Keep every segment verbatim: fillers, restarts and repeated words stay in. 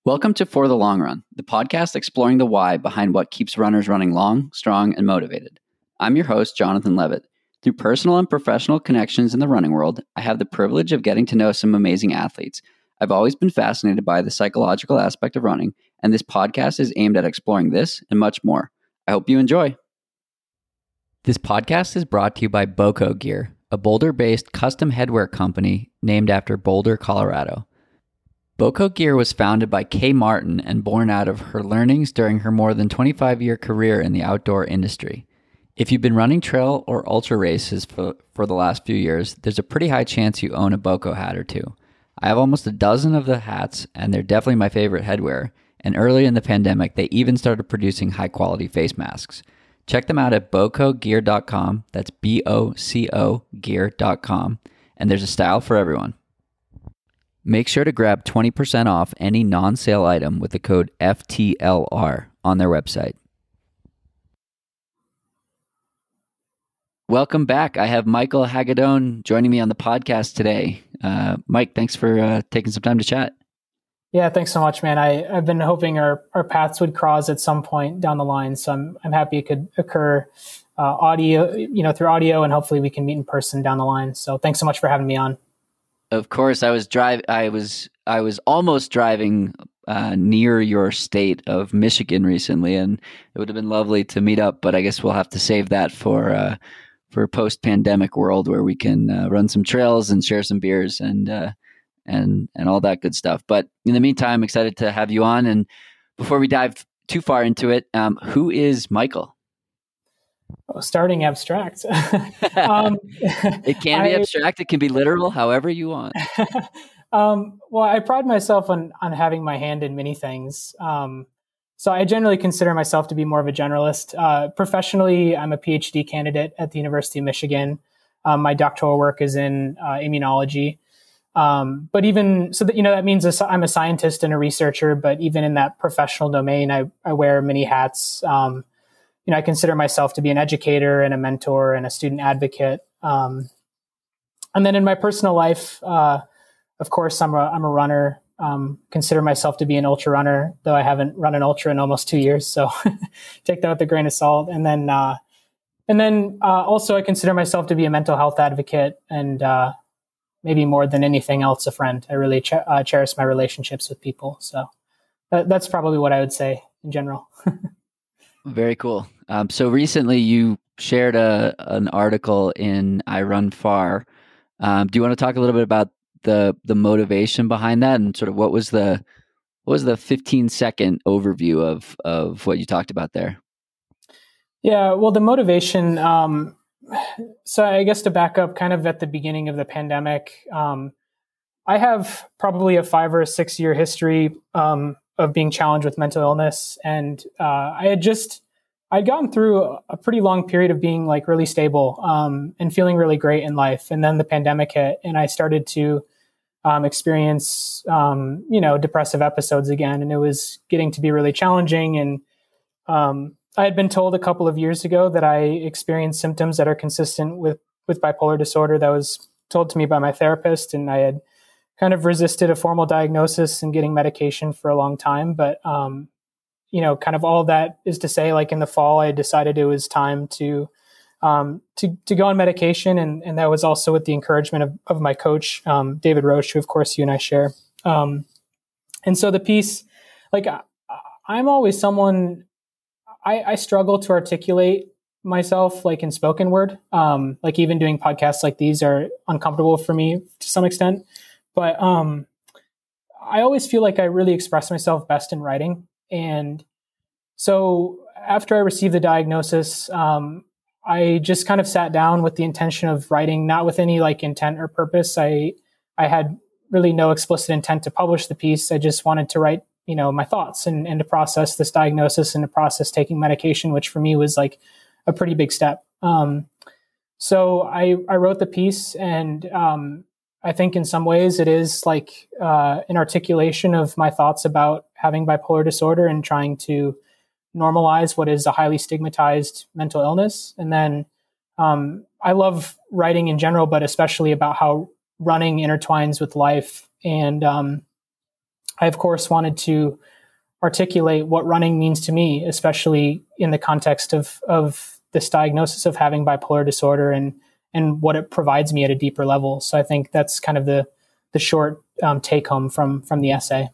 Welcome to For the Long Run, the podcast exploring the why behind what keeps runners running long, strong, and motivated. I'm your host, Jonathan Levitt. Through personal and professional connections in the running world, I have the privilege of getting to know some amazing athletes. I've always been fascinated by the psychological aspect of running, and this podcast is aimed at exploring this and much more. I hope you enjoy. This podcast is brought to you by Boco Gear, a Boulder-based custom headwear company named after Boulder, Colorado. Boco Gear was founded by Kay Martin and born out of her learnings during her more than twenty-five-year career in the outdoor industry. If you've been running trail or ultra races for, for the last few years, there's a pretty high chance you own a Boco hat or two. I have almost a dozen of the hats, and they're definitely my favorite headwear. And early in the pandemic, they even started producing high-quality face masks. Check them out at boco gear dot com. That's B O C O gear dot com. And there's a style for everyone. Make sure to grab twenty percent off any non-sale item with the code F T L R on their website. Welcome back. I have Michael Hagedorn joining me on the podcast today. Uh, Mike, thanks for uh, taking some time to chat. Yeah, thanks so much, man. I, I've been hoping our, our paths would cross at some point down the line, so I'm I'm happy it could occur uh, audio, you know, through audio, and hopefully we can meet in person down the line. So thanks so much for having me on. Of course, I was drive. I was I was almost driving uh, near your state of Michigan recently, and it would have been lovely to meet up. But I guess we'll have to save that for uh, for a post-pandemic world where we can uh, run some trails and share some beers and uh, and and all that good stuff. But in the meantime, I'm excited to have you on. And before we dive too far into it, um, who is Michael? Oh, starting abstract. um, it can be I, abstract. It can be literal, however you want. um, well, I pride myself on on having my hand in many things. Um, so I generally consider myself to be more of a generalist. Uh, professionally, I'm a PhD candidate at the University of Michigan. Um, my doctoral work is in uh, immunology. Um, but even so, that you know, that means I'm a scientist and a researcher. But even in that professional domain, I, I wear many hats. Um, You know, I consider myself to be an educator and a mentor and a student advocate. Um, and then in my personal life, uh, of course, I'm a, I'm a runner. Um, consider myself to be an ultra runner, though I haven't run an ultra in almost two years. So take that with a grain of salt. And then, uh, and then uh, also I consider myself to be a mental health advocate and uh, maybe more than anything else, a friend. I really ch- uh, cherish my relationships with people. So that, that's probably what I would say in general. Very cool. Um, so recently you shared a an article in I Run Far. Um, do you want to talk a little bit about the the motivation behind that and sort of what was the what was the fifteen second overview of of what you talked about there? Yeah, well, the motivation. Um, so I guess to back up, kind of at the beginning of the pandemic, um, I have probably a five or a six year history um, of being challenged with mental illness. And uh, I had just, I'd gone through a pretty long period of being like really stable um, and feeling really great in life. And then the pandemic hit and I started to um, experience, um, you know, depressive episodes again. And it was getting to be really challenging. And um, I had been told a couple of years ago that I experienced symptoms that are consistent with, with bipolar disorder. That was told to me by my therapist. And I had kind of resisted a formal diagnosis and getting medication for a long time. But, um, you know, kind of all of that is to say, like in the fall, I decided it was time to, um, to, to go on medication. And, and that was also with the encouragement of, of my coach, um, David Roche, who of course you and I share. Um, and so the piece, like I, I'm always someone, I, I struggle to articulate myself like in spoken word. Um, like even doing podcasts like these are uncomfortable for me to some extent. But um, I always feel like I really express myself best in writing. And so after I received the diagnosis, um, I just kind of sat down with the intention of writing, not with any like intent or purpose. I I had really no explicit intent to publish the piece. I just wanted to write, you know, my thoughts and, and to process this diagnosis and to process taking medication, which for me was like a pretty big step. Um, so I, I wrote the piece and um, I think in some ways it is like uh, an articulation of my thoughts about having bipolar disorder and trying to normalize what is a highly stigmatized mental illness. And then um, I love writing in general, but especially about how running intertwines with life. And um, I, of course, wanted to articulate what running means to me, especially in the context of, of this diagnosis of having bipolar disorder and, and what it provides me at a deeper level. So I think that's kind of the, the short um, take home from, from the essay.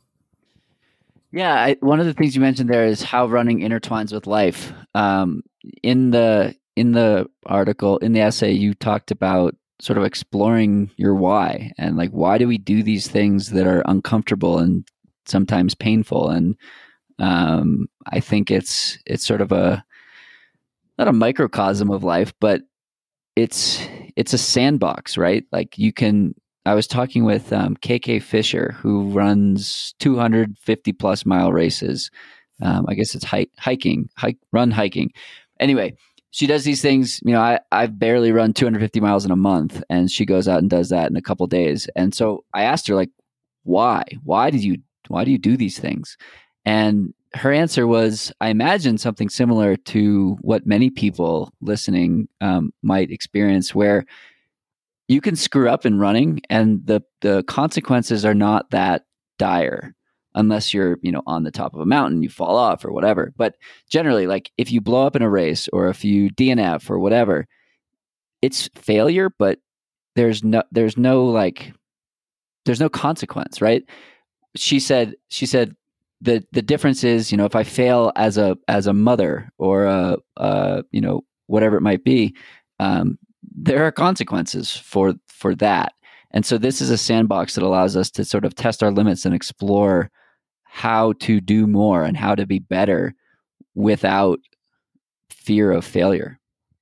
Yeah, I, one of the things you mentioned there is how running intertwines with life. Um, in the in the article, in the essay, you talked about sort of exploring your why and like, why do we do these things that are uncomfortable and sometimes painful? And um, I think it's it's sort of a not a microcosm of life, but it's it's a sandbox, right? Like you can. I was talking with um, K K Fisher, who runs two hundred fifty plus mile races. Um, I guess it's hike, hiking, hike, run hiking. Anyway, she does these things. You know, I, I've barely run two hundred fifty miles in a month, and she goes out and does that in a couple days. And so I asked her, like, why? Why did you? Why do you do these things? And her answer was, I imagine something similar to what many people listening um, might experience, where you can screw up in running and the, the consequences are not that dire unless you're, you know, on the top of a mountain, you fall off or whatever. But generally, like if you blow up in a race or if you D N F or whatever, it's failure, but there's no, there's no like, there's no consequence, right? She said, she said, the, the difference is, you know, if I fail as a, as a mother or a, uh, you know, whatever it might be, um, there are consequences for for that. And so this is a sandbox that allows us to sort of test our limits and explore how to do more and how to be better without fear of failure.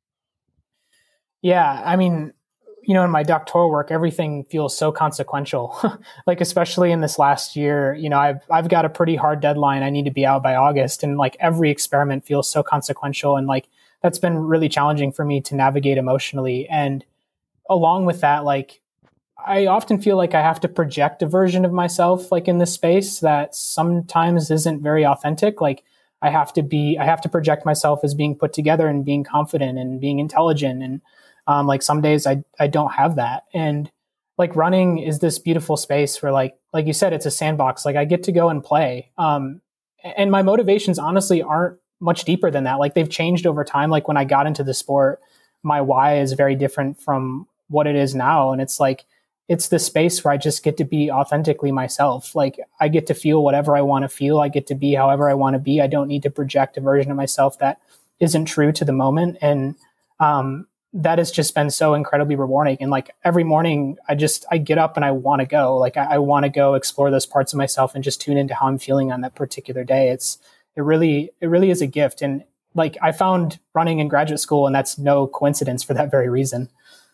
Yeah, I mean, you know, in my doctoral work, everything feels so consequential. Like especially in this last year, you know, I've I've got a pretty hard deadline. I need to be out by August, and like every experiment feels so consequential, and like that's been really challenging for me to navigate emotionally. And along with that, like I often feel like I have to project a version of myself like in this space that sometimes isn't very authentic. Like I have to be, I have to project myself as being put together and being confident and being intelligent. And um, like some days I, I don't have that. And like running is this beautiful space where like, like you said, it's a sandbox. Like I get to go and play. Um, and my motivations honestly aren't much deeper than that. Like they've changed over time. Like when I got into the sport, my why is very different from what it is now. And it's like, it's the space where I just get to be authentically myself. Like I get to feel whatever I want to feel. I get to be however I want to be. I don't need to project a version of myself that isn't true to the moment. And um, that has just been so incredibly rewarding. And like every morning I just, I get up and I want to go, like I, I want to go explore those parts of myself and just tune into how I'm feeling on that particular day. It's, it really, it really is a gift. And like I found running in graduate school, and that's no coincidence for that very reason.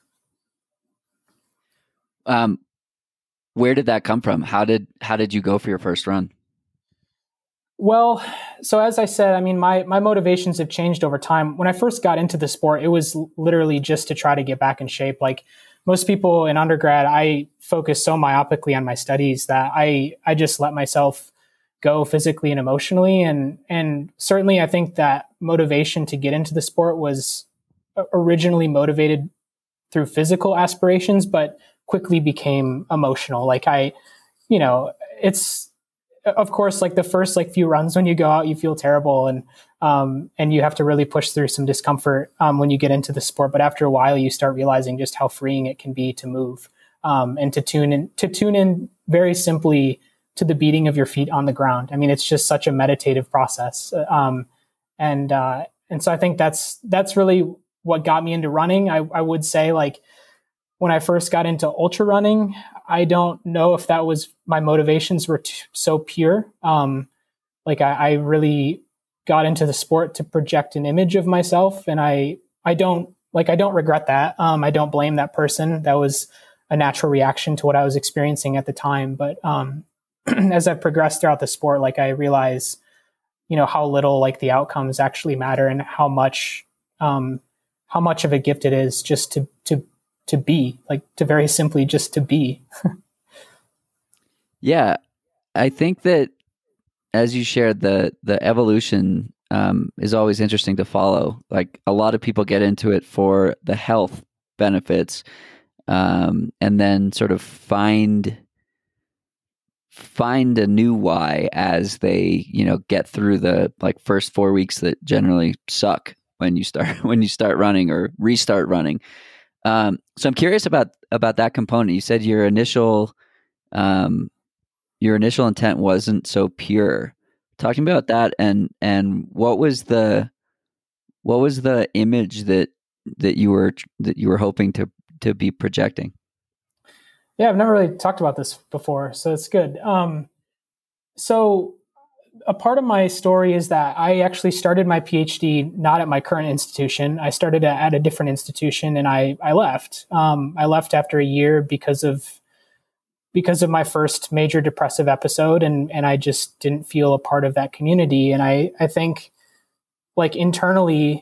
Um, where did that come from? How did, how did you go for your first run? Well, so as I said, I mean, my, my motivations have changed over time. When I first got into the sport, it was literally just to try to get back in shape. Like most people in undergrad, I focused so myopically on my studies that I, I just let myself go physically and emotionally. And, and certainly I think that motivation to get into the sport was originally motivated through physical aspirations, but quickly became emotional. Like I, you know, it's, of course, like the first like few runs when you go out, you feel terrible. And, um, and you have to really push through some discomfort, um, when you get into the sport. But after a while, you start realizing just how freeing it can be to move, um, and to tune in, to tune in very simply to the beating of your feet on the ground. I mean, it's just such a meditative process. Um, and, uh, and so I think that's, that's really what got me into running. I, I would say like, when I first got into ultra running, I don't know if that was my motivations were t- so pure. Um, like I, I really got into the sport to project an image of myself, and I I don't like I don't regret that. Um, I don't blame that person. That was a natural reaction to what I was experiencing at the time. But um, as I've progressed throughout the sport, like I realize, you know, how little like the outcomes actually matter, and how much um, how much of a gift it is just to to to be, like to very simply just to be. Yeah, I think that as you shared, the the evolution um, is always interesting to follow. Like a lot of people get into it for the health benefits, um, and then sort of find find a new why as they, you know, get through the like first four weeks that generally suck when you start when you start running or restart running. Um, so I'm curious about about that component. You said your initial um, your initial intent wasn't so pure. Talking about that, and and what was the what was the image that that you were that you were hoping to to be projecting? Yeah, I've never really talked about this before, so it's good. Um, so a part of my story is that I actually started my PhD not at my current institution. I started at a different institution, and I I left. Um, I left after a year because of because of my first major depressive episode, and and I just didn't feel a part of that community. And I I think, like, internally,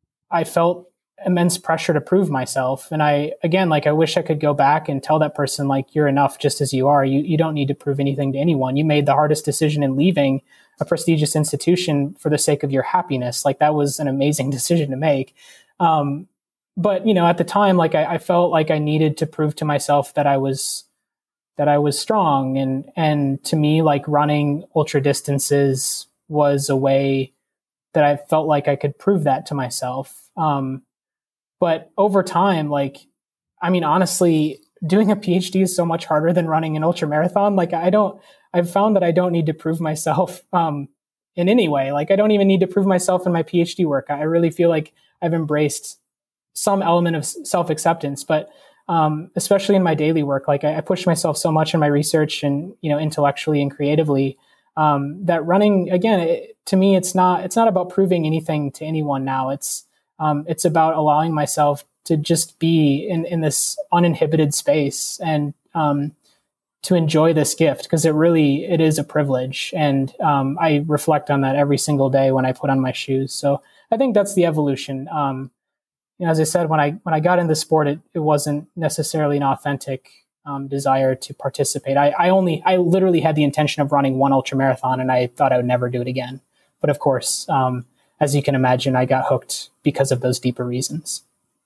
I felt immense pressure to prove myself. And I, again, like, I wish I could go back and tell that person, like, you're enough just as you are. You you don't need to prove anything to anyone. You made the hardest decision in leaving a prestigious institution for the sake of your happiness. Like, that was an amazing decision to make. Um, but, you know, at the time, like, I, I felt like I needed to prove to myself that I was, that I was strong. And, and to me, like, running ultra distances was a way that I felt like I could prove that to myself. Um, but over time, like, I mean, honestly, doing a PhD is so much harder than running an ultra marathon. Like, I don't, I've found that I don't need to prove myself um, in any way. Like, I don't even need to prove myself in my PhD work. I really feel like I've embraced some element of self-acceptance, but um, especially in my daily work, like, I, I push myself so much in my research and, you know, intellectually and creatively, um, that running, again, it, to me, it's not, it's not about proving anything to anyone now. It's, um, it's about allowing myself to just be in, in this uninhibited space and, um, to enjoy this gift, because it really, it is a privilege. And, um, I reflect on that every single day when I put on my shoes. So I think that's the evolution. Um, you know, as I said, when I, when I got into sport, it, it wasn't necessarily an authentic, um, desire to participate. I, I only, I literally had the intention of running one ultra marathon, and I thought I would never do it again. But of course, um, as you can imagine, I got hooked because of those deeper reasons.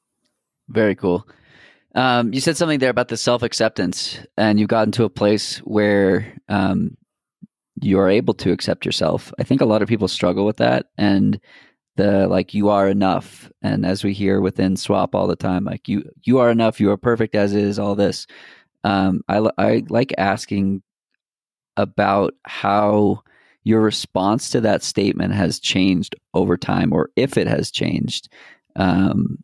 Very cool. Um, you said something there about the self-acceptance, and you've gotten to a place where um, you are able to accept yourself. I think a lot of people struggle with that, and the like, you are enough. And as we hear within SWAP all the time, like, you you are enough, you are perfect as is, all this. Um, I, I like asking about how your response to that statement has changed over time, or if it has changed. Um,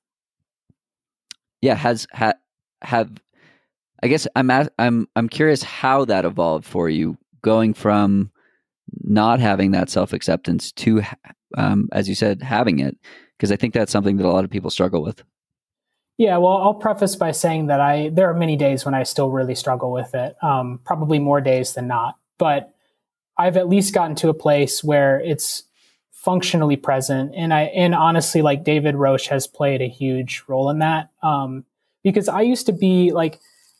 yeah, has ha, have I guess I'm I'm I'm curious how that evolved for you, going from not having that self-acceptance to, um, as you said, having it, because I think that's something that a lot of people struggle with. Yeah, well, I'll preface by saying that I there are many days when I still really struggle with it, um, probably more days than not. But I've at least gotten to a place where it's functionally present. And I, and honestly, like, David Roche has played a huge role in that. Um, because I used to be like,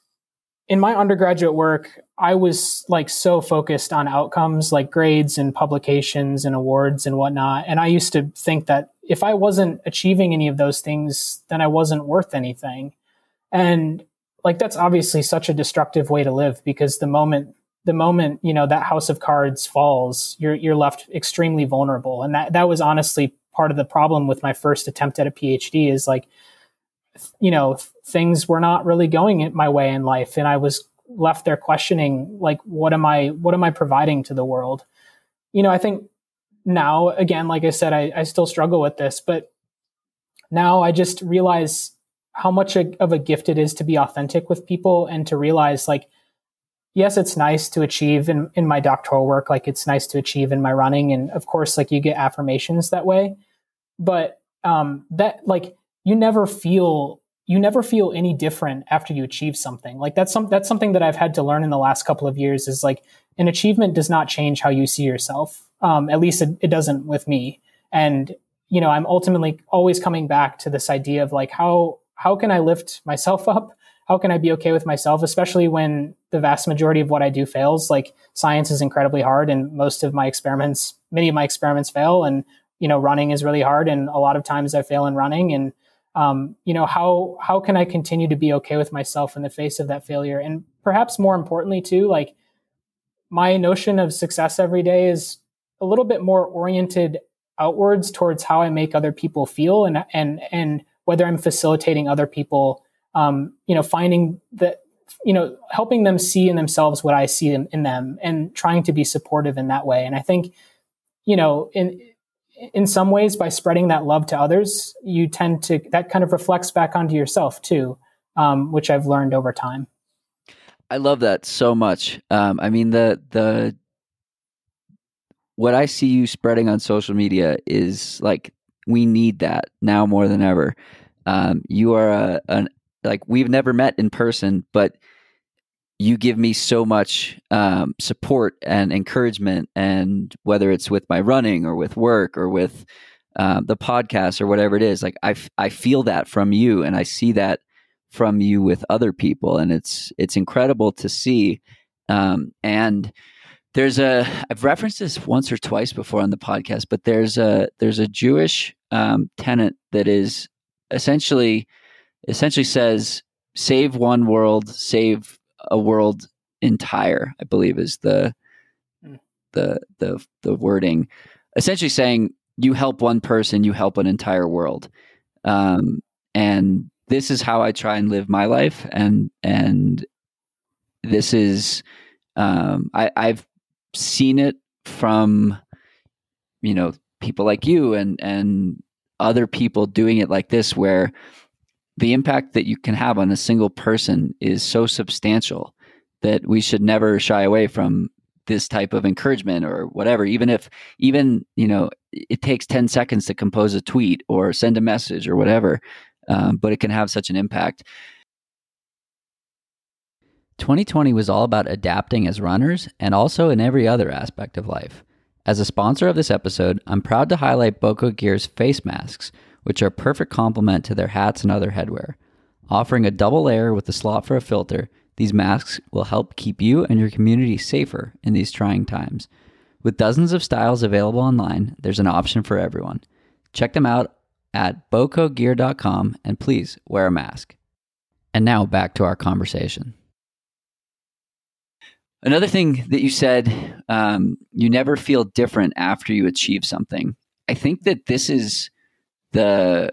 in my undergraduate work, I was like so focused on outcomes, like grades and publications and awards and whatnot. And I used to think that if I wasn't achieving any of those things, then I wasn't worth anything. And like, that's obviously such a destructive way to live, because the moment the moment, you know, that house of cards falls, you're, you're left extremely vulnerable. And that, that was honestly part of the problem with my first attempt at a PhD, is like, you know, things were not really going my way in life. And I was left there questioning, like, what am I, what am I providing to the world? You know, I think now, again, like I said, I, I still struggle with this, but now I just realize how much of a gift it is to be authentic with people, and to realize, like, yes, it's nice to achieve in, in my doctoral work. Like, it's nice to achieve in my running. And of course, like, you get affirmations that way, but, um, that, like, you never feel, you never feel any different after you achieve something. Like, that's some, that's something that I've had to learn in the last couple of years, is like, an achievement does not change how you see yourself. Um, at least it, it doesn't with me. And, you know, I'm ultimately always coming back to this idea of, like, how, how can I lift myself up? How can I be okay with myself, especially when the vast majority of what I do fails? Like, science is incredibly hard, and most of my experiments, many of my experiments fail. And, you know, running is really hard, and a lot of times I fail in running. And, um, you know, how, how can I continue to be okay with myself in the face of that failure? And perhaps more importantly too, like, my notion of success every day is a little bit more oriented outwards towards how I make other people feel, and and and whether I'm facilitating other people, um, you know, finding that, you know, helping them see in themselves what I see in, in them, and trying to be supportive in that way. And I think, you know, in in some ways, by spreading that love to others, you tend to, that kind of reflects back onto yourself too, um, which I've learned over time. I love that so much. Um, I mean, the the what I see you spreading on social media is like, we need that now more than ever. Um, you are a, an like we've never met in person, but you give me so much um, support and encouragement, and whether it's with my running or with work or with um, the podcast or whatever it is, like I, f- I feel that from you, and I see that from you with other people, and it's it's incredible to see. Um, and there's a I've referenced this once or twice before on the podcast, but there's a there's a Jewish um, tenet that is essentially essentially says, save one world, save a world entire, I believe is the mm. the the the wording, essentially saying you help one person, you help an entire world. Um, and this is how I try and live my life, and and this is um, I, I've seen it from, you know, people like you and and other people doing it like this, where the impact that you can have on a single person is so substantial that we should never shy away from this type of encouragement or whatever, even if, even, you know, it takes ten seconds to compose a tweet or send a message or whatever, um, but it can have such an impact. twenty twenty was all about adapting as runners, and also in every other aspect of life. As a sponsor of this episode, I'm proud to highlight Boco Gear's face masks, which are a perfect complement to their hats and other headwear. Offering a double layer with a slot for a filter, these masks will help keep you and your community safer in these trying times. With dozens of styles available online, there's an option for everyone. Check them out at boco gear dot com, and please wear a mask. And now back to our conversation. Another thing that you said, um, you never feel different after you achieve something. I think that this is the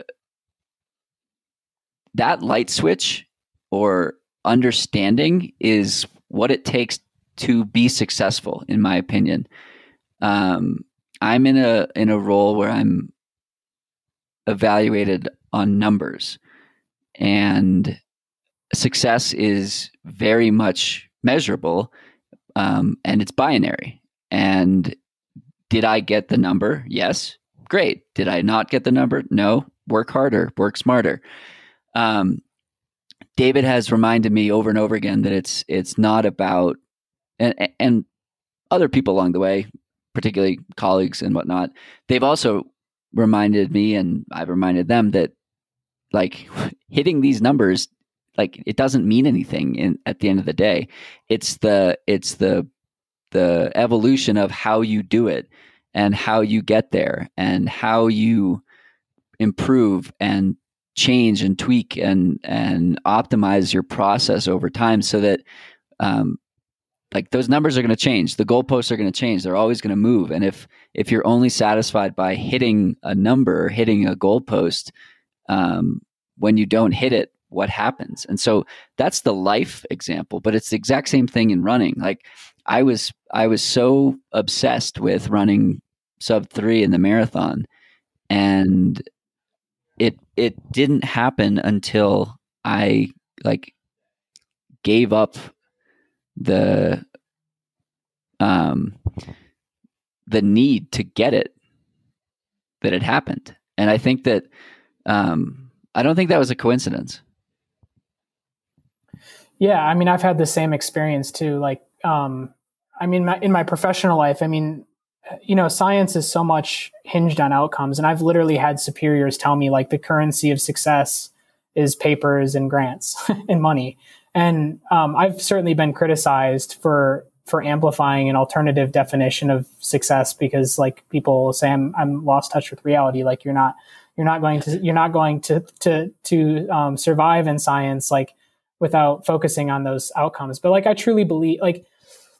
that light switch or understanding is what it takes to be successful, in my opinion. Um, I'm in a in a role where I'm evaluated on numbers, and success is very much measurable, um, and it's binary. And did I get the number? Yes. Great. Did I not get the number? No. Work harder, work smarter. Um, David has reminded me over and over again that it's it's not about, and, and other people along the way, particularly colleagues and whatnot, they've also reminded me, and I've reminded them, that like hitting these numbers, like it doesn't mean anything in, at the end of the day. It's the it's the the evolution of how you do it, and how you get there, and how you improve and change and tweak and and optimize your process over time, so that um, like those numbers are going to change. The goalposts are going to change. They're always going to move. And if if you're only satisfied by hitting a number, hitting a goalpost, um, when you don't hit it, what happens? And so that's the life example, but it's the exact same thing in running. Like I was I was so obsessed with running sub three in the marathon, and it it didn't happen until I like gave up the um the need to get it, that it happened. And I think that um I don't think that was a coincidence. Yeah, I mean, I've had the same experience too. Like, um, I mean, my, in my professional life, I mean, you know, science is so much hinged on outcomes, and I've literally had superiors tell me like the currency of success is papers and grants and money. And um, I've certainly been criticized for for amplifying an alternative definition of success, because like people say I'm I'm lost touch with reality. Like you're not you're not going to you're not going to to to um, survive in science like without focusing on those outcomes. But like I truly believe, like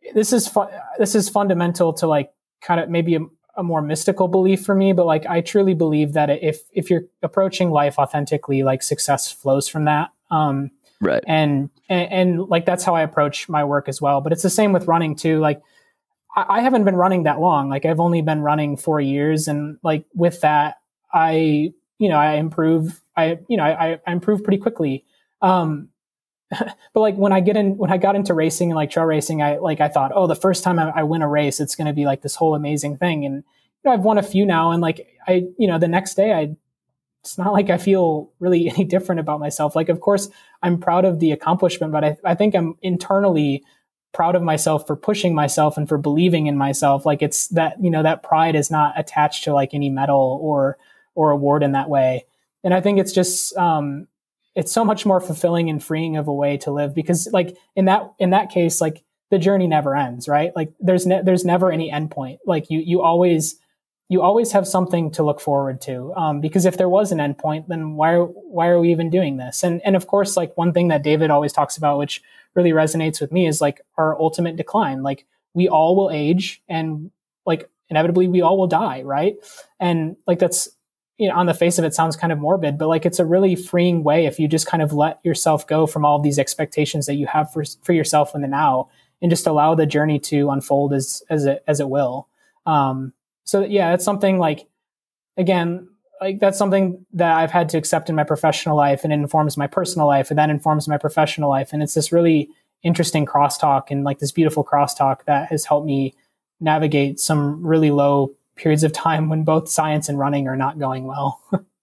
this is fu- this is fundamental to like kind of maybe a, a more mystical belief for me, but like I truly believe that if if you're approaching life authentically, like success flows from that. Um, right. And, and and like that's how I approach my work as well. But it's the same with running too. Like I, I haven't been running that long. Like I've only been running four years, and like with that, I you know I improve. I you know I, I improve pretty quickly. Um, but like when I get in, when I got into racing and like trail racing, I like, I thought, oh, the first time I, I win a race, it's going to be like this whole amazing thing. And, you know, I've won a few now. And like, I, you know, the next day I, it's not like I feel really any different about myself. Like, of course I'm proud of the accomplishment, but I, I think I'm internally proud of myself for pushing myself and for believing in myself. Like it's that, you know, that pride is not attached to like any medal or, or award in that way. And I think it's just, um, it's so much more fulfilling and freeing of a way to live, because like in that, in that case, like the journey never ends, right? Like there's, ne- there's never any end point. Like you, you always, you always have something to look forward to. Um, because if there was an end point, then why, why are we even doing this? And, and of course, like one thing that David always talks about, which really resonates with me, is like our ultimate decline. Like we all will age, and like inevitably we all will die. Right. And like, that's, you know, on the face of it sounds kind of morbid, but like it's a really freeing way if you just kind of let yourself go from all these expectations that you have for for yourself in the now, and just allow the journey to unfold as as it as it will. Um, so yeah, it's something like, again, like that's something that I've had to accept in my professional life, and it informs my personal life, and that informs my professional life, and it's this really interesting crosstalk, and like this beautiful crosstalk that has helped me navigate some really low periods of time when both science and running are not going well.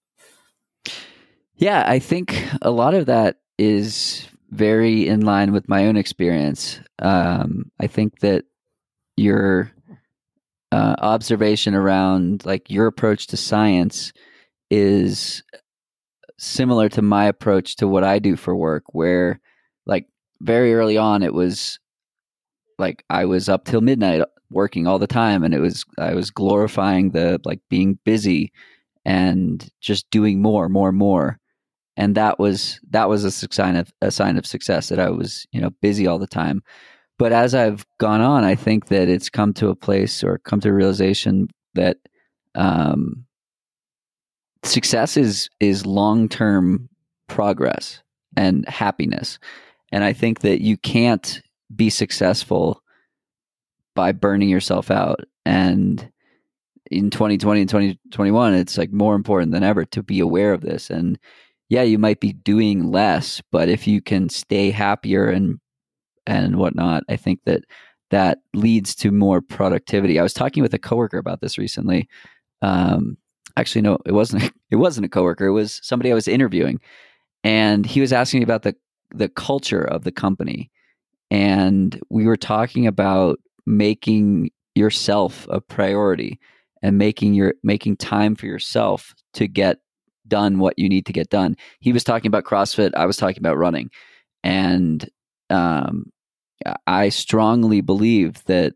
Yeah, I think a lot of that is very in line with my own experience. Um, I think that your uh, observation around like your approach to science is similar to my approach to what I do for work, where like very early on, it was like I was up till midnight working all the time, and it was, I was glorifying the like being busy and just doing more, more, more. And that was, that was a sign of a sign of success, that I was, you know, busy all the time. But as I've gone on, I think that it's come to a place, or come to a realization that um, success is, is long-term progress and happiness. And I think that you can't be successful by burning yourself out. And in twenty twenty and twenty twenty-one, it's like more important than ever to be aware of this. And yeah, you might be doing less, but if you can stay happier and and whatnot, I think that that leads to more productivity. I was talking with a coworker about this recently. Um, actually, no, it wasn't. It wasn't a coworker. It was somebody I was interviewing, and he was asking me about the the culture of the company, and we were talking about making yourself a priority, and making your making time for yourself to get done what you need to get done. He was talking about CrossFit, I was talking about running. And um, I strongly believe that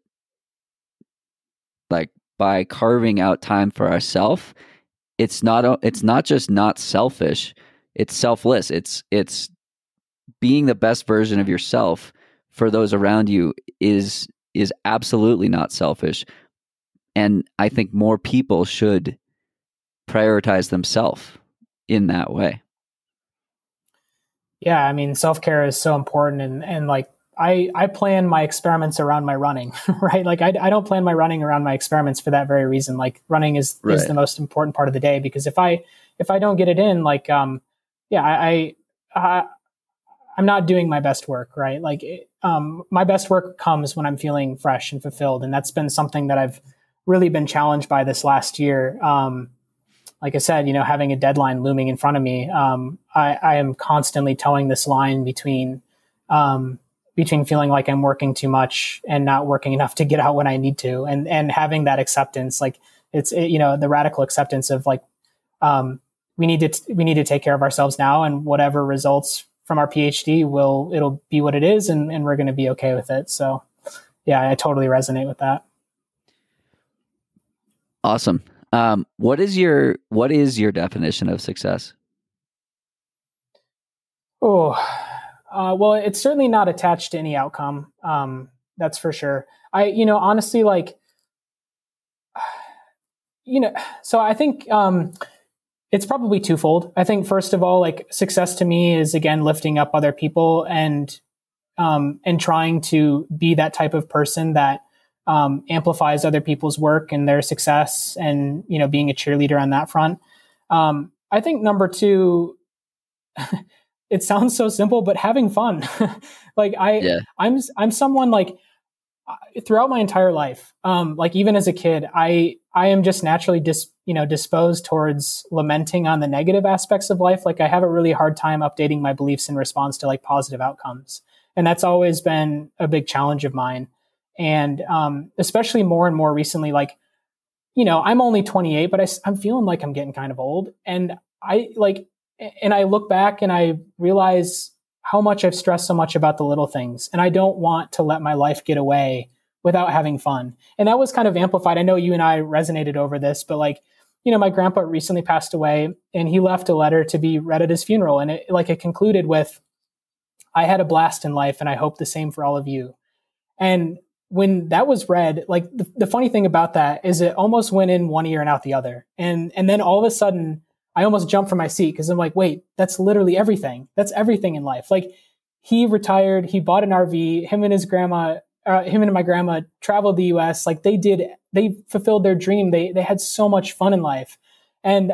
like by carving out time for ourselves, it's not it's not just not selfish, it's selfless. It's it's being the best version of yourself for those around you is is absolutely not selfish. And I think more people should prioritize themselves in that way. Yeah, I mean, self-care is so important. And, and like, I, I plan my experiments around my running, right? Like I, I don't plan my running around my experiments for that very reason. Like running is, right. is the most important part of the day, because if I, if I don't get it in, like, um, yeah, I, I, I'm not doing my best work, right? Like, um, my best work comes when I'm feeling fresh and fulfilled. And that's been something that I've really been challenged by this last year. Um, like I said, you know, having a deadline looming in front of me, um, I, I am constantly towing this line between, um, between feeling like I'm working too much and not working enough to get out when I need to. And, and having that acceptance, like it's, it, you know, the radical acceptance of like, um, we need to, t- we need to take care of ourselves now, and whatever results from our PhD will, it'll be what it is. And, and we're going to be okay with it. So yeah, I totally resonate with that. Awesome. Um, what is your, what is your definition of success? Oh, uh, well, it's certainly not attached to any outcome. Um, That's for sure. I, you know, honestly, like, you know, so I think, um, it's probably twofold. I think first of all, like success to me is again, lifting up other people and, um, and trying to be that type of person that, um, amplifies other people's work and their success and, you know, being a cheerleader on that front. Um, I think number two, it sounds so simple, but having fun. like I, Yeah. I'm, I'm someone like throughout my entire life, um, like even as a kid, I, I am just naturally dis, you know, disposed towards lamenting on the negative aspects of life. Like I have a really hard time updating my beliefs in response to like positive outcomes. And that's always been a big challenge of mine. And, um, especially more and more recently, like, you know, I'm only twenty-eight, but I, I'm feeling like I'm getting kind of old. And I like, and I look back and I realize how much I've stressed so much about the little things. And I don't want to let my life get away without having fun. And that was kind of amplified. I know you and I resonated over this, but like, you know, my grandpa recently passed away and he left a letter to be read at his funeral. And it like it concluded with, I had a blast in life and I hope the same for all of you. And when that was read, like the, the funny thing about that is it almost went in one ear and out the other. And, and then all of a sudden I almost jumped from my seat because I'm like, wait, that's literally everything. That's everything in life. Like he retired, he bought an R V, him and his grandma, uh, him and my grandma traveled the U S. Like they did, they fulfilled their dream. They, they had so much fun in life. And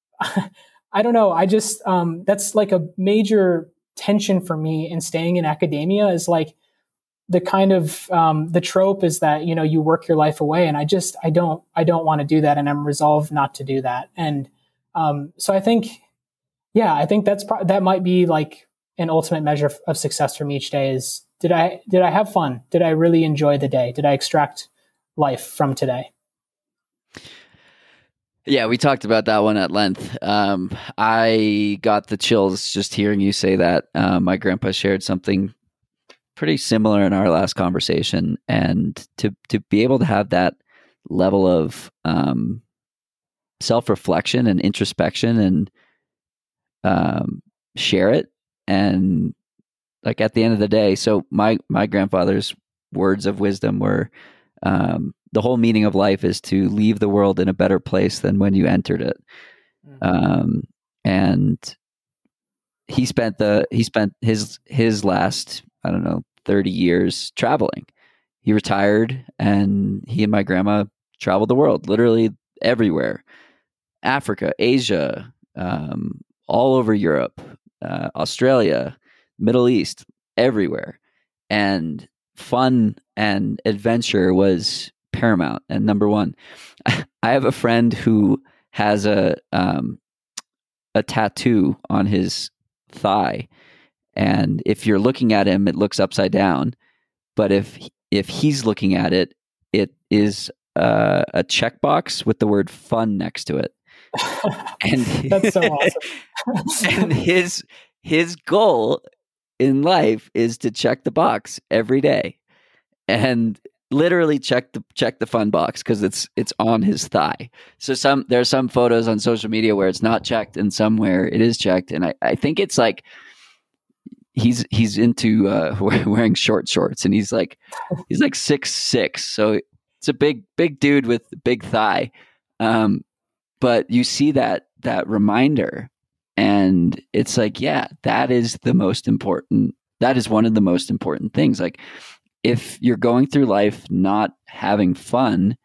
I don't know. I just, um, that's like a major tension for me in staying in academia is like the kind of, um, the trope is that, you know, you work your life away. And I just, I don't, I don't want to do that. And I'm resolved not to do that. And, Um, so I think, yeah, I think that's pro- that might be like an ultimate measure of, of success for me each day is did I did I have fun? Did I really enjoy the day? Did I extract life from today? Yeah, we talked about that one at length. Um, I got the chills just hearing you say that. Uh, my grandpa shared something pretty similar in our last conversation, and to to be able to have that level of um, self-reflection and introspection and um, share it. And like at the end of the day, so my, my grandfather's words of wisdom were, um, the whole meaning of life is to leave the world in a better place than when you entered it. Mm-hmm. Um, and he spent the, he spent his, his last, I don't know, thirty years traveling. He retired and he and my grandma traveled the world, literally everywhere. Africa, Asia, um, all over Europe, uh, Australia, Middle East, everywhere. And fun and adventure was paramount and number one. I have a friend who has a um, a tattoo on his thigh. And if you're looking at him, it looks upside down. But if if he's looking at it, it is uh, a checkbox with the word fun next to it. And that's so awesome. And his his goal in life is to check the box every day, and literally check the check the fun box because it's it's on his thigh. So some there's some photos on social media where it's not checked, and somewhere it is checked. And I, I think it's like he's he's into uh, wearing short shorts, and he's like he's like six six, so it's a big big dude with a big thigh. Um, But you see that that reminder, and it's like, yeah, that is the most important. That is one of the most important things. Like, if you're going through life not having fun,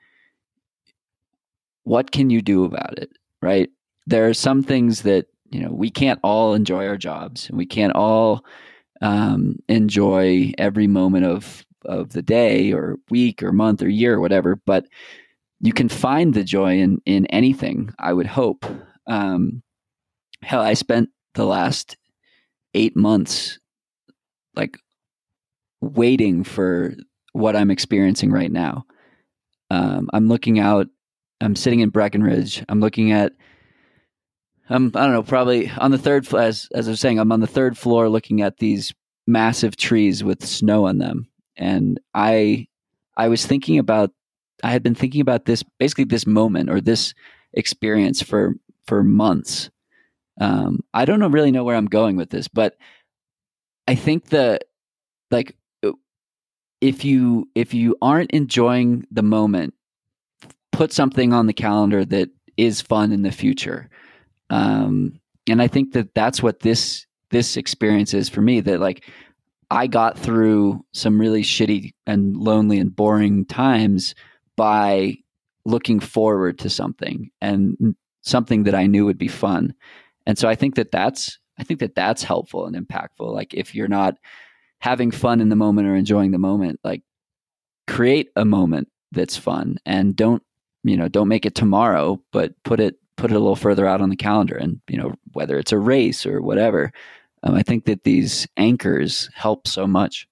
what can you do about it, right? There are some things that, you know, we can't all enjoy our jobs, and we can't all um, enjoy every moment of of the day or week or month or year or whatever, but you can find the joy in, in anything, I would hope. Um, hell, I spent the last eight months like waiting for what I'm experiencing right now. Um, I'm looking out, I'm sitting in Breckenridge. I'm looking at, I'm, I don't know, probably on the third floor, as, as I was saying, I'm on the third floor looking at these massive trees with snow on them. And I, I was thinking about I had been thinking about this, basically this moment or this experience for, for months. Um, I don't know, really know where I'm going with this, but I think the, like if you if you aren't enjoying the moment, put something on the calendar that is fun in the future. Um, and I think that that's what this this experience is for me. That like I got through some really shitty and lonely and boring times by looking forward to something and something that I knew would be fun. And so I think that that's I think that that's helpful and impactful. Like if you're not having fun in the moment or enjoying the moment, like create a moment that's fun and don't, you know, don't make it tomorrow, but put it, put it a little further out on the calendar. And, you know, whether it's a race or whatever, um, I think that these anchors help so much.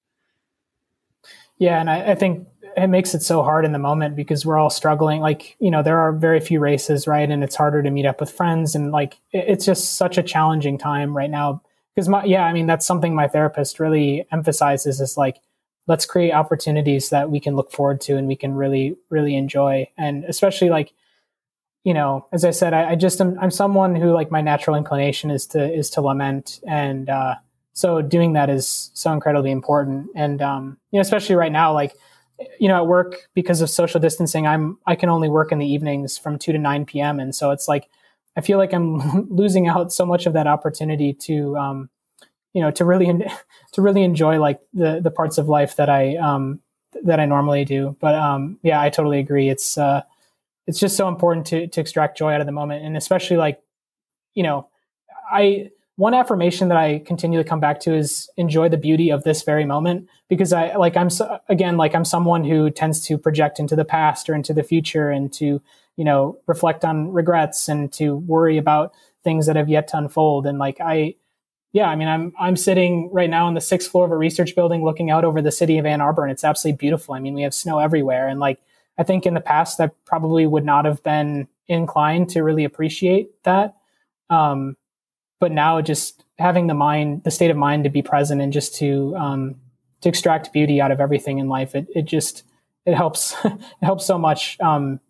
Yeah. And I, I think it makes it so hard in the moment because we're all struggling. Like, you know, there are very few races, right? And it's harder to meet up with friends. And like, it, it's just such a challenging time right now. Because my, yeah, I mean, that's something my therapist really emphasizes is like, let's create opportunities that we can look forward to and we can really, really enjoy. And especially like, you know, as I said, I, I just, am, I'm someone who like my natural inclination is to, is to lament. And uh, so doing that is so incredibly important. And, um, you know, especially right now, like, you know, at work, because of social distancing, I'm, I can only work in the evenings from two to nine p.m. And so it's like, I feel like I'm losing out so much of that opportunity to, um, you know, to really, to really enjoy like the, the parts of life that I, um, that I normally do. But, um, yeah, I totally agree. It's, uh, it's just so important to, to extract joy out of the moment. And especially like, you know, I, one affirmation that I continue to come back to is enjoy the beauty of this very moment, because I like, I'm so, again, like I'm someone who tends to project into the past or into the future and to, you know, reflect on regrets and to worry about things that have yet to unfold. And like, I, yeah, I mean, I'm, I'm sitting right now on the sixth floor of a research building looking out over the city of Ann Arbor, and it's absolutely beautiful. I mean, we have snow everywhere. And like, I think in the past I probably would not have been inclined to really appreciate that. Um, But now just having the mind, the state of mind to be present and just to, um, to extract beauty out of everything in life, it, it just, it helps, it helps so much, um,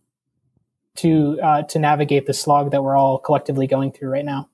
to, uh, to navigate the slog that we're all collectively going through right now.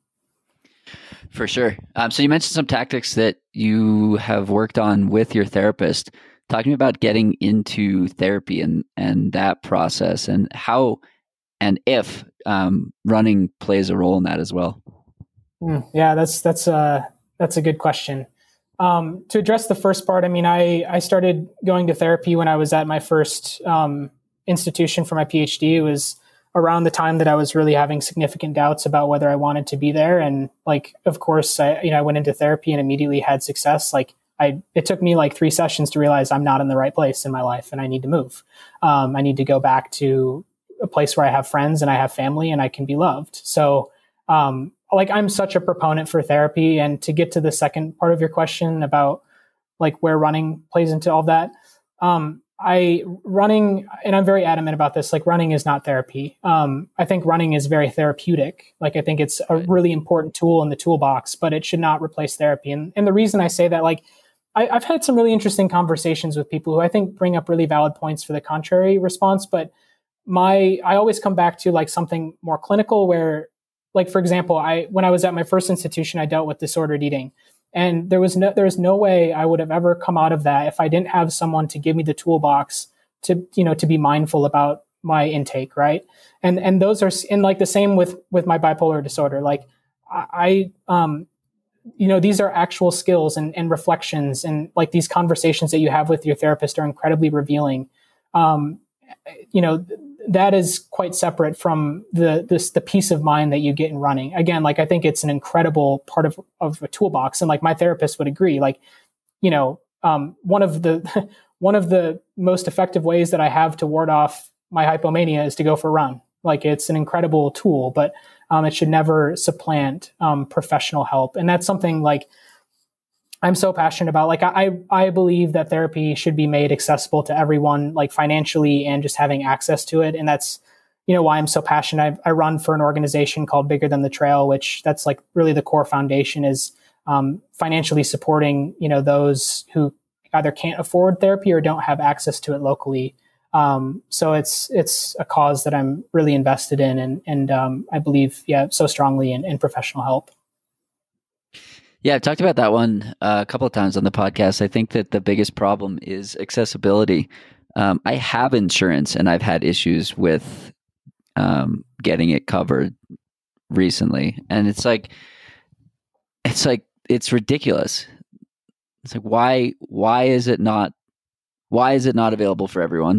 For sure. Um, so you mentioned some tactics that you have worked on with your therapist. Talk to me about getting into therapy and, and that process and how, and if, um, running plays a role in that as well. Mm, yeah, that's that's a that's a good question. Um, to address the first part, I mean, I I started going to therapy when I was at my first um, institution for my PhD. It was around the time that I was really having significant doubts about whether I wanted to be there, and like, of course, I you know I went into therapy and immediately had success. Like, I it took me like three sessions to realize I'm not in the right place in my life and I need to move. Um, I need to go back to a place where I have friends and I have family and I can be loved. So. Um, like I'm such a proponent for therapy. And to get to the second part of your question about like where running plays into all that, um, I running, and I'm very adamant about this, like running is not therapy. Um, I think running is very therapeutic. Like I think it's a really important tool in the toolbox, but it should not replace therapy. And, and the reason I say that, like I, I've had some really interesting conversations with people who I think bring up really valid points for the contrary response. But my, I always come back to like something more clinical where, like, for example, I when I was at my first institution, I dealt with disordered eating. And there was no there was no way I would have ever come out of that if I didn't have someone to give me the toolbox to, you know, to be mindful about my intake, right? And and those are and like the same with with my bipolar disorder. Like I um you know, these are actual skills and, and reflections, and like these conversations that you have with your therapist are incredibly revealing. Um, you know, that is quite separate from the this the peace of mind that you get in running. Again, like I think it's an incredible part of of a toolbox, and like my therapist would agree. Like, you know, um, one of the one of the most effective ways that I have to ward off my hypomania is to go for a run. Like it's an incredible tool, but um, it should never supplant um, professional help, and that's something like I'm so passionate about. Like I, I believe that therapy should be made accessible to everyone, like financially and just having access to it. And that's, you know, why I'm so passionate. I, I run for an organization called Bigger Than the Trail, which that's like really the core foundation is um, financially supporting, you know, those who either can't afford therapy or don't have access to it locally. Um, so it's, it's a cause that I'm really invested in. And, and um, I believe, yeah, so strongly in, in professional help. Yeah, I've talked about that one uh, a couple of times on the podcast. I think that the biggest problem is accessibility. Um, I have insurance and I've had issues with um, getting it covered recently. And it's like, it's like, it's ridiculous. It's like, why, why is it not, why is it not available for everyone?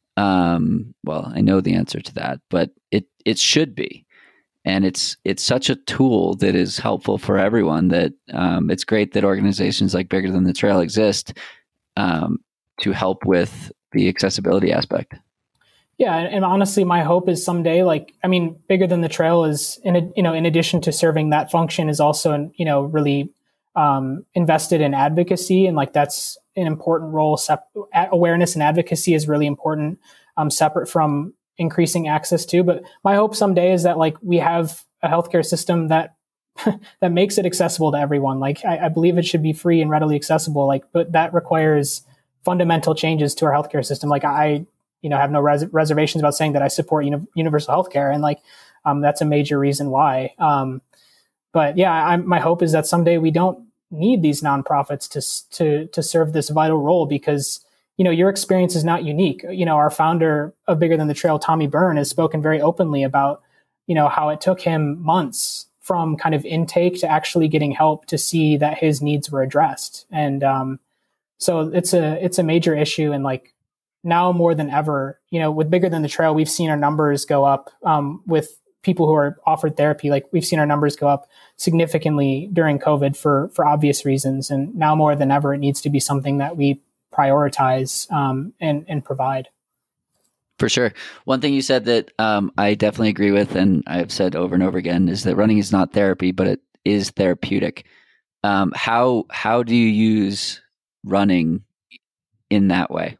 Um, well, I know the answer to that, but it, it should be. And it's it's such a tool that is helpful for everyone that um, it's great that organizations like Bigger Than the Trail exist um, to help with the accessibility aspect. Yeah, and, and honestly, my hope is someday, like, I mean, Bigger Than the Trail is, in a, you know, in addition to serving that function, is also, you know, really um, invested in advocacy, and like that's an important role. Sep- awareness and advocacy is really important, um, separate from increasing access to. But my hope someday is that like we have a healthcare system that that makes it accessible to everyone. Like I, I believe it should be free and readily accessible. Like, but that requires fundamental changes to our healthcare system. Like I, you know, have no res- reservations about saying that I support uni- universal healthcare, and like um, that's a major reason why. Um, but yeah, I'm, my hope is that someday we don't need these nonprofits to to to serve this vital role, because you know, your experience is not unique. You know, our founder of Bigger Than the Trail, Tommy Byrne, has spoken very openly about, you know, how it took him months from kind of intake to actually getting help to see that his needs were addressed. And um, so it's a it's a major issue. And like now more than ever, you know, with Bigger Than the Trail, we've seen our numbers go up um, with people who are offered therapy. Like we've seen our numbers go up significantly during COVID for for obvious reasons. And now more than ever, it needs to be something that we prioritize um, and and provide. For sure. One thing you said that um, I definitely agree with, and I've said over and over again, is that running is not therapy, but it is therapeutic. Um, how how do you use running in that way?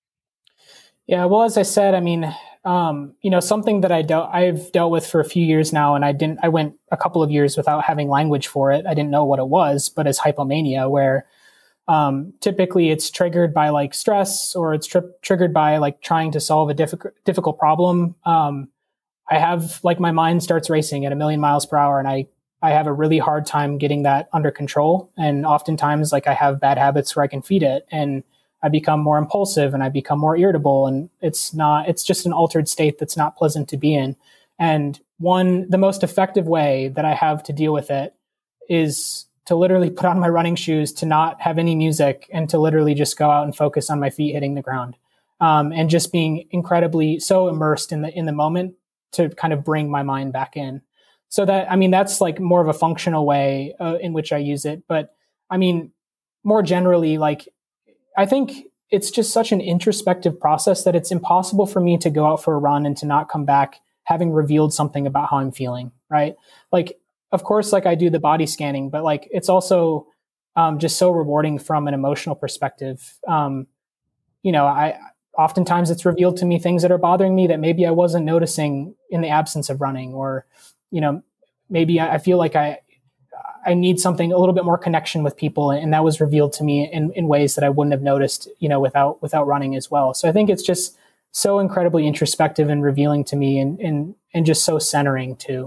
Yeah, well, as I said, I mean, um, you know, something that I dealt I've dealt with for a few years now, and I didn't. I went a couple of years without having language for it. I didn't know what it was, but it's hypomania, where Um, typically it's triggered by like stress, or it's tri- triggered by like trying to solve a difficult, difficult problem. Um, I have like my mind starts racing at a million miles per hour, and I, I have a really hard time getting that under control. And oftentimes like I have bad habits where I can feed it, and I become more impulsive and I become more irritable, and it's not, it's just an altered state that's not pleasant to be in. And one, the most effective way that I have to deal with it is to literally put on my running shoes, to not have any music, and to literally just go out and focus on my feet hitting the ground. Um, and just being incredibly so immersed in the, in the moment to kind of bring my mind back in. So that, I mean, that's like more of a functional way uh, in which I use it. But I mean, more generally, like, I think it's just such an introspective process that it's impossible for me to go out for a run and to not come back having revealed something about how I'm feeling. Right. Like, of course, like I do the body scanning, but like it's also um, just so rewarding from an emotional perspective. Um, you know, I oftentimes it's revealed to me things that are bothering me that maybe I wasn't noticing in the absence of running, or, you know, maybe I feel like I I need something, a little bit more connection with people, and that was revealed to me in, in ways that I wouldn't have noticed, you know, without without running as well. So I think it's just so incredibly introspective and revealing to me, and and and just so centering too.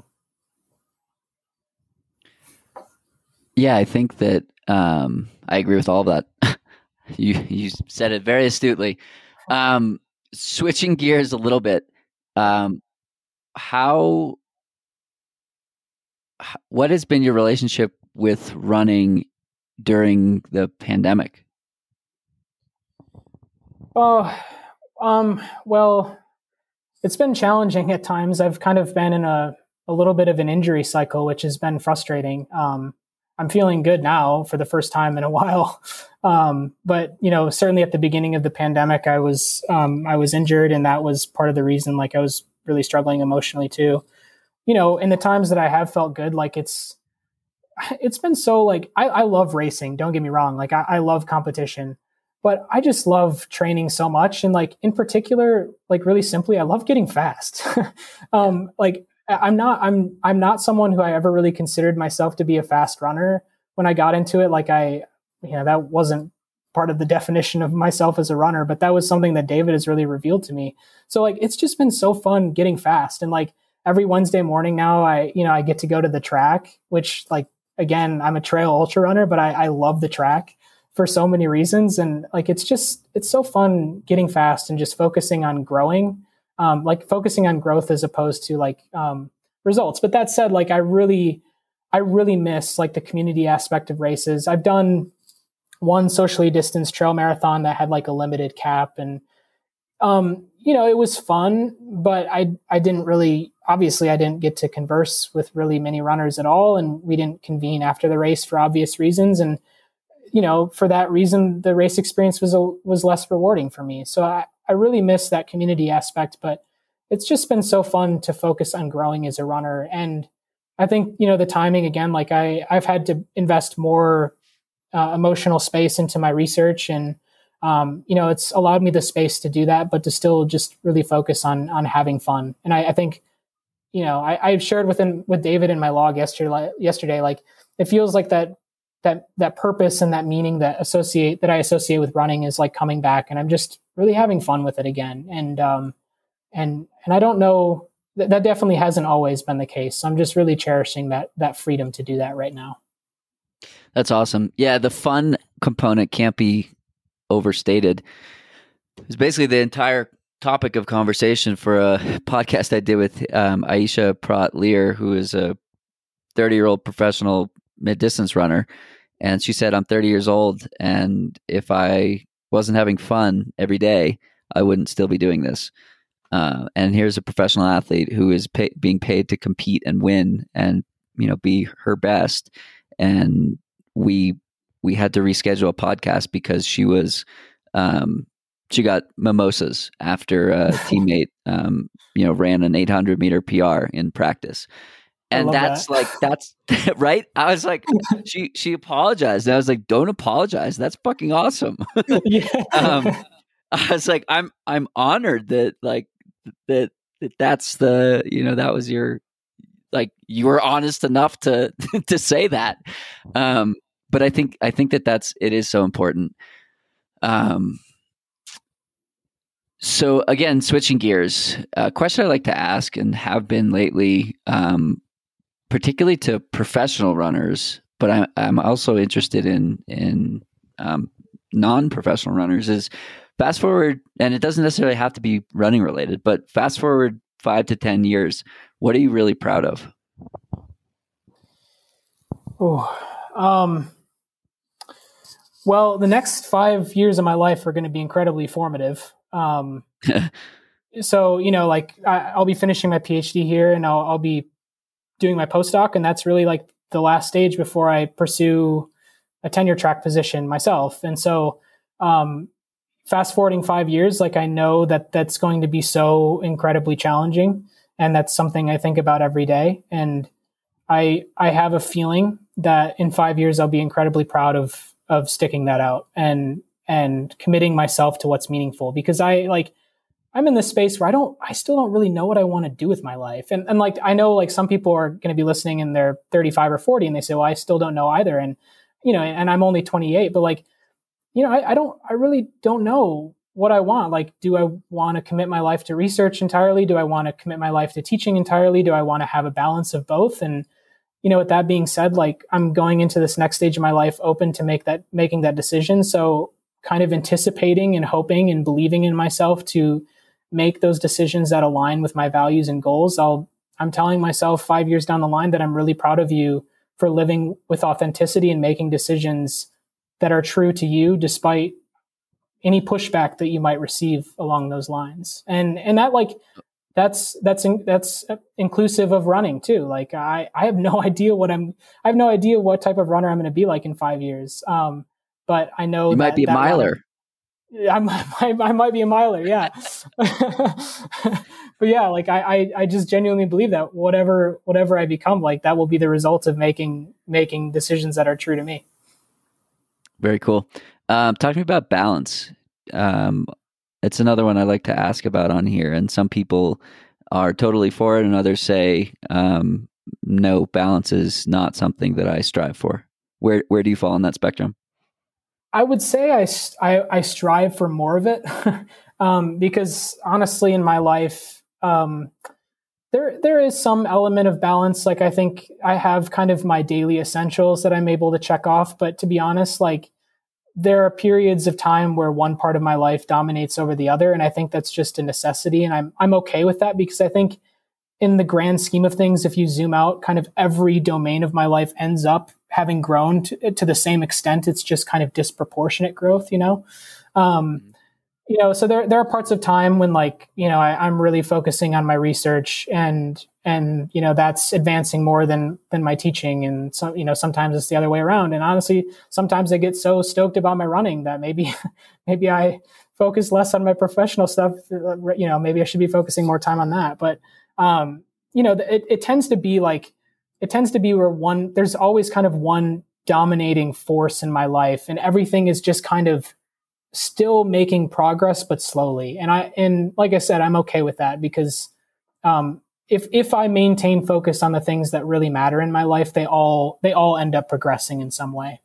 Yeah, I think that um, I agree with all of that. you you said it very astutely. Um, switching gears a little bit, um, how what has been your relationship with running during the pandemic? Oh, um, well, it's been challenging at times. I've kind of been in a a little bit of an injury cycle, which has been frustrating. Um, I'm feeling good now for the first time in a while. Um, but, you know, certainly at the beginning of the pandemic, I was, um, I was injured, and that was part of the reason, like I was really struggling emotionally too. You know, in the times that I have felt good, like it's, it's been so like, I, I love racing. Don't get me wrong. Like I, I love competition, but I just love training so much. And like, in particular, like really simply, I love getting fast. um, like, I'm not, I'm, I'm not someone who I ever really considered myself to be a fast runner. When I got into it, like I, you know, that wasn't part of the definition of myself as a runner, but that was something that David has really revealed to me. So like, it's just been so fun getting fast. And like every Wednesday morning now, I, you know, I get to go to the track, which like again, I'm a trail ultra runner, but I, I love the track for so many reasons. And like, it's just, it's so fun getting fast and just focusing on growing, um, like focusing on growth as opposed to like um, results. But that said, like I really, I really miss like the community aspect of races. I've done one socially distanced trail marathon that had like a limited cap, and um, you know, it was fun, but I I didn't really, obviously I didn't get to converse with really many runners at all, and we didn't convene after the race for obvious reasons. And you know, for that reason, the race experience was a, was less rewarding for me. So I, I really miss that community aspect, but it's just been so fun to focus on growing as a runner. And I think, you know, the timing again, like I, I've had to invest more uh, emotional space into my research, and, um, you know, it's allowed me the space to do that, but to still just really focus on, on having fun. And I, I think, you know, I, I've shared within, with David in my log yesterday, yesterday, like it feels like that, that, that purpose and that meaning that associate, that I associate with running is like coming back, and I'm just really having fun with it again. And, um, and, and I don't know, th- that definitely hasn't always been the case. So I'm just really cherishing that, that freedom to do that right now. That's awesome. Yeah. The fun component can't be overstated. It's basically the entire topic of conversation for a podcast I did with um, Aisha Prat-Lear, who is a thirty year old professional mid distance runner. And she said, I'm thirty years old, and if I wasn't having fun every day, I wouldn't still be doing this. Uh, and here's a professional athlete who is pay, being paid to compete and win and, you know, be her best. And we, we had to reschedule a podcast because she was, um, she got mimosas after a teammate, um, you know, ran an eight hundred meter P R in practice. And that's that. like, that's right. I was like, she, she apologized. And I was like, don't apologize. That's fucking awesome. Yeah. um, I was like, I'm, I'm honored that like, that, that that's the, you know, that was your, like, you were honest enough to, to say that. Um, but I think, I think that that's, it is so important. Um, so again, switching gears, a question I like to ask and have been lately, um, particularly to professional runners, but I, I'm also interested in, in, um, non-professional runners is fast forward, and it doesn't necessarily have to be running related, but fast forward five to ten years, what are you really proud of? Oh, um, well, the next five years of my life are going to be incredibly formative. Um, so, you know, like I, I'll be finishing my PhD here, and I'll, I'll be doing my postdoc, and that's really like the last stage before I pursue a tenure track position myself. And so, um, fast forwarding five years, like I know that that's going to be so incredibly challenging, and that's something I think about every day. And I I have a feeling that in five years I'll be incredibly proud of of sticking that out and and committing myself to what's meaningful, because I like I'm in this space where I don't I still don't really know what I want to do with my life. And and like I know like some people are going to be listening and they're thirty-five or forty and they say, well, I still don't know either. And you know, and I'm only twenty-eight, but like, you know, I, I don't, I really don't know what I want. Like, do I want to commit my life to research entirely? Do I want to commit my life to teaching entirely? Do I want to have a balance of both? And, you know, with that being said, like I'm going into this next stage of my life open to make that, making that decision. So kind of anticipating and hoping and believing in myself to make those decisions that align with my values and goals. I'll, I'm telling myself five years down the line that I'm really proud of you for living with authenticity and making decisions that are true to you, despite any pushback that you might receive along those lines. And, and that like, that's, that's, in, that's inclusive of running too. Like I, I have no idea what I'm, I have no idea what type of runner I'm going to be like in five years. Um, but I know you that, might be a that miler. Runner, I might, I might be a miler. Yeah. But yeah, like I, I, I just genuinely believe that whatever, whatever I become, like that will be the result of making, making decisions that are true to me. Very cool. Um, talk to me about balance. Um, it's another one I like to ask about on here. And some people are totally for it, and others say, um, no, balance is not something that I strive for. Where where do you fall on that spectrum? I would say I, I, I strive for more of it um, because honestly, in my life, um, there there is some element of balance. Like I think I have kind of my daily essentials that I'm able to check off. But to be honest, like there are periods of time where one part of my life dominates over the other. And I think that's just a necessity. And I'm I'm okay with that, because I think in the grand scheme of things, if you zoom out, kind of every domain of my life ends up having grown to, to the same extent. It's just kind of disproportionate growth, you know? Um, you know, so there, there are parts of time when like, you know, I, I'm really focusing on my research and, and, you know, that's advancing more than, than my teaching. And so, you know, sometimes it's the other way around. And honestly, sometimes I get so stoked about my running that maybe, maybe I focus less on my professional stuff. You know, maybe I should be focusing more time on that. But, um, you know, it, it tends to be like, it tends to be where one, there's always kind of one dominating force in my life, and everything is just kind of still making progress, but slowly. And I, and like I said, I'm okay with that, because, um, if, if I maintain focus on the things that really matter in my life, they all, they all end up progressing in some way.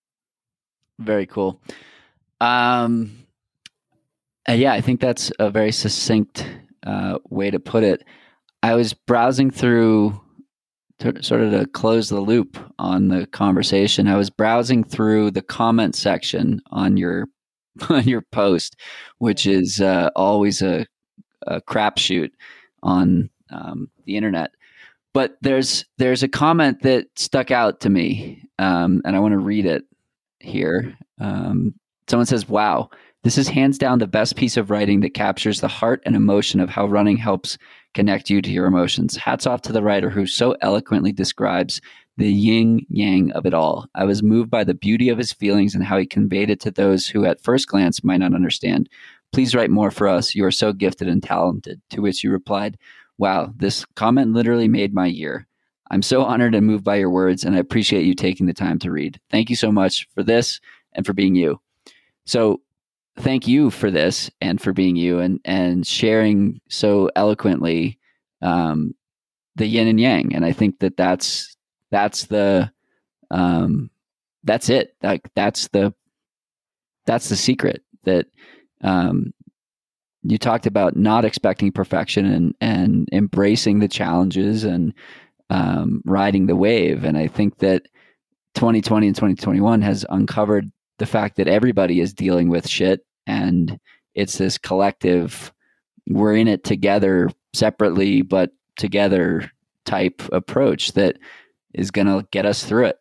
Very cool. Um, uh, yeah, I think that's a very succinct, uh, way to put it. I was browsing through to, sort of to close the loop on the conversation. I was browsing through the comment section on your on your post, which is uh, always a, a crapshoot on um, the internet. But there's there's a comment that stuck out to me, um, and I want to read it here. Um, someone says, "Wow, this is hands down the best piece of writing that captures the heart and emotion of how running helps connect you to your emotions. Hats off to the writer who so eloquently describes the yin yang of it all. I was moved by the beauty of his feelings and how he conveyed it to those who at first glance might not understand. Please write more for us. You are so gifted and talented." To which you replied, "Wow, this comment literally made my year. I'm so honored and moved by your words, and I appreciate you taking the time to read. Thank you so much for this and for being you." So thank you for this and for being you and, and sharing so eloquently um, the yin and yang. And I think that that's, that's the, um, that's it. Like that's the, that's the secret that um, you talked about, not expecting perfection and, and embracing the challenges and um, riding the wave. And I think that twenty twenty and twenty twenty-one has uncovered the fact that everybody is dealing with shit, and it's this collective, we're in it together, separately, but together type approach that is going to get us through it.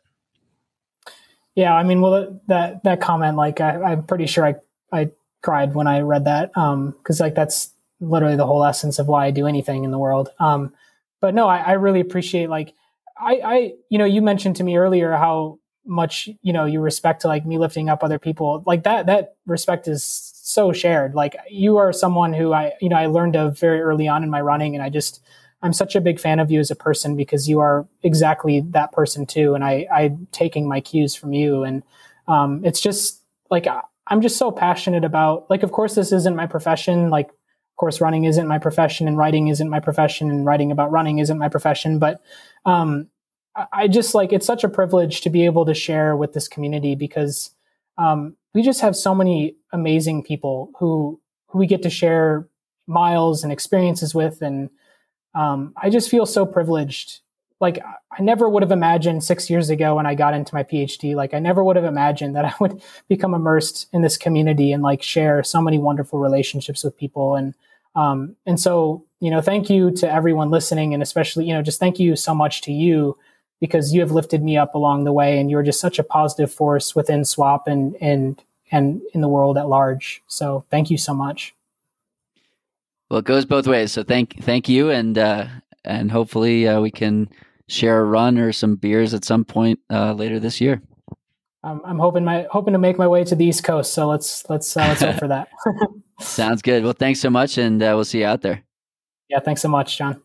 Yeah. I mean, well, that, that comment, like, I, I'm pretty sure I, I cried when I read that. Um, cause like, that's literally the whole essence of why I do anything in the world. Um, but no, I, I really appreciate, like, I, I, you know, you mentioned to me earlier how much, you know, you respect to like me lifting up other people. Like that, that respect is so shared. Like you are someone who I, you know, I learned of very early on in my running, and I just, I'm such a big fan of you as a person, because you are exactly that person too. And I, I'm taking my cues from you. And um, it's just like, I'm just so passionate about, like, of course, this isn't my profession. Like, of course, running isn't my profession, and writing isn't my profession, and writing about running isn't my profession. But um, I just like, it's such a privilege to be able to share with this community, because um, we just have so many amazing people who, who we get to share miles and experiences with. And um, I just feel so privileged. Like I never would have imagined six years ago when I got into my PhD, like I never would have imagined that I would become immersed in this community and like share so many wonderful relationships with people. And, um, and so, you know, thank you to everyone listening, and especially, you know, just thank you so much to you, because you have lifted me up along the way, and you're just such a positive force within SWAP and, and, and in the world at large. So thank you so much. Well, it goes both ways. So thank, thank you. And, uh, and hopefully uh, we can share a run or some beers at some point uh, later this year. Um, I'm hoping my, hoping to make my way to the East Coast. So let's, let's, uh, let's hope for that. Sounds good. Well, thanks so much. And uh, we'll see you out there. Yeah. Thanks so much, John.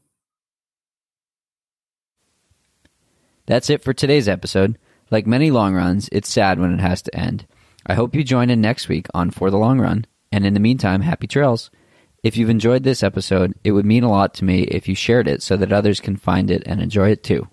That's it for today's episode. Like many long runs, it's sad when it has to end. I hope you join in next week on For the Long Run. And in the meantime, happy trails. If you've enjoyed this episode, it would mean a lot to me if you shared it so that others can find it and enjoy it too.